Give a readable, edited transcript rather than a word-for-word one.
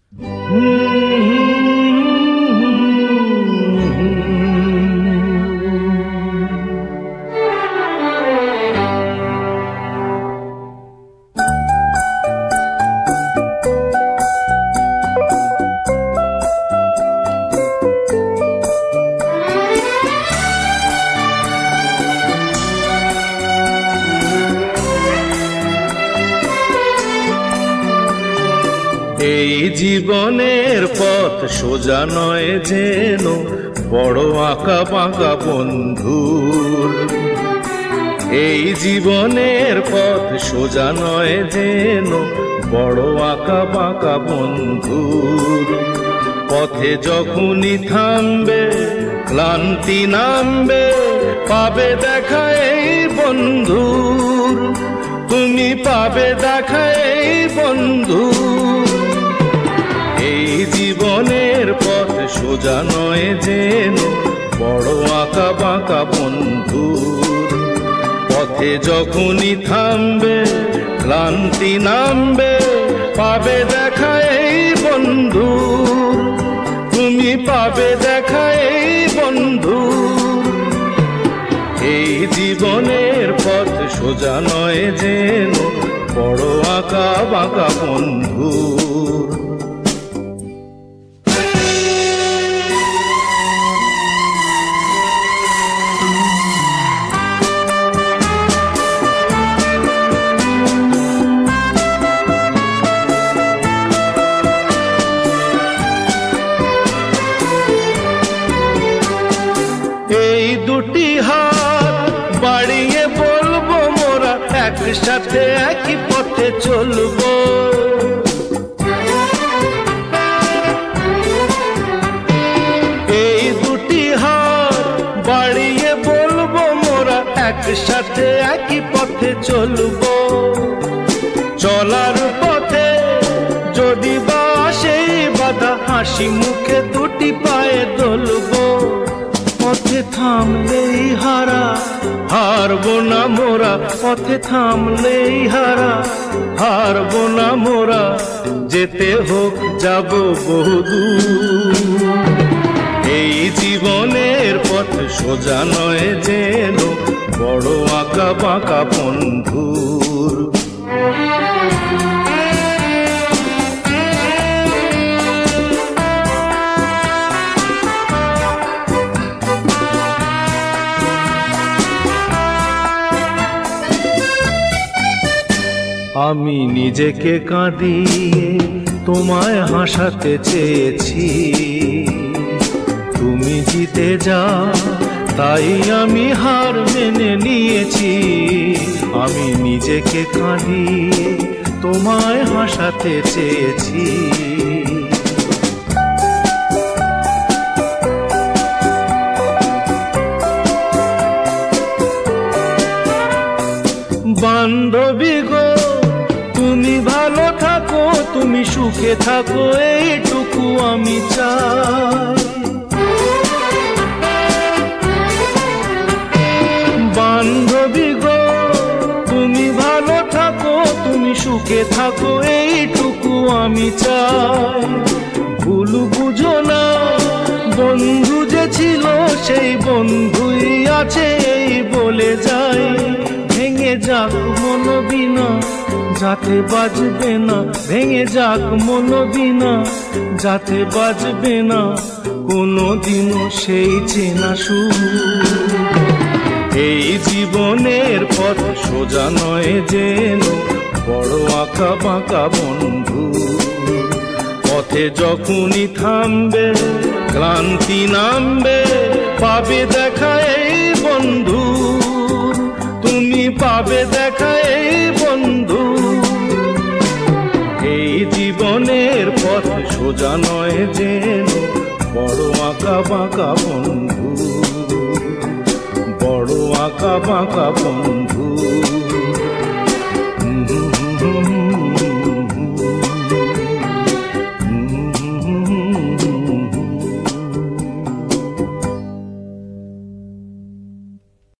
এই জীবনের পথ সোজা নয় যেন বড় আঁকা বাঁকা বন্ধুর। এই জীবনের পথ সোজা নয় যেন বড় আঁকা বাঁকা বন্ধুর। পথে যখনই থামবে ক্লান্তি নামবে পাবে দেখা এই বন্ধুর। তুমি পাবে দেখা এই বন্ধুর। এই জীবনের পথ সোজা নয় যেন বড় আঁকা বাঁকা বন্ধুর। পথে যখনই থামবে ক্লান্তি নামবে পাবে দেখা এই বন্ধুর। তুমি পাবে দেখা এই বন্ধুর। এই জীবনের পথ সোজা নয় যেন বড় আঁকা বাঁকা বন্ধুর। এই দুটি হাত বাড়িয়ে বলবো মোরা একসাথে একই পথে চলবো। এই দুটি হাত বাড়িয়ে বলবো মোরা একসাথে একই পথে চলবো। চলার পথে যদি বা সেই বাধা হাসি মুখে দুটি পায়ে দলবো। পথে থামলেই হারা হারবো না মোরা। পথে থামলেই হারা হারবো না মোরা। যেতে হোক যাব বহুদূর। এই জীবনের পথ সোজা নয় যেন বড় আঁকা বাঁকা বন্ধুর। আমি নিজেকে কাঁদিয়ে তোমায় হাসাতে চেয়েছি। তুমি জিতে যাও তাই আমি হার মেনে নিয়েছি। আমি নিজেকে কাঁদিয়ে তোমায় হাসাতে চেয়েছি। বান্ধবী গো তুমি ভালো থাকো তুমি সুখে থাকো এইটুকু আমি চাই। বান্ধবী গো তুমি ভালো থাকো তুমি সুখে থাকো এইটুকু আমি চাই। ভুল বুঝো না বন্ধু যে ছিল সেই বন্ধুই আছে এই বলে যাই। ভেঙে যাক মন বিনা যাতে বাজবে না। ভেঙে যাক মন বিনা যাতে বাজবে না কোনোদিনও সেই চেনা সুর। এই জীবনের পথ সোজা নয় যেন বড় আঁকা বাঁকা বন্ধু। পথে যখনই থামবে ক্লান্তি নামবে পাবে দেখা এই বন্ধু। তুমি পাবে দেখা এই বন্ধু। এই জীবনের পথ সোজা নয় যেন বড় আঁকা বাঁকা বন্ধু। বড় আঁকা বাঁকা বন্ধু।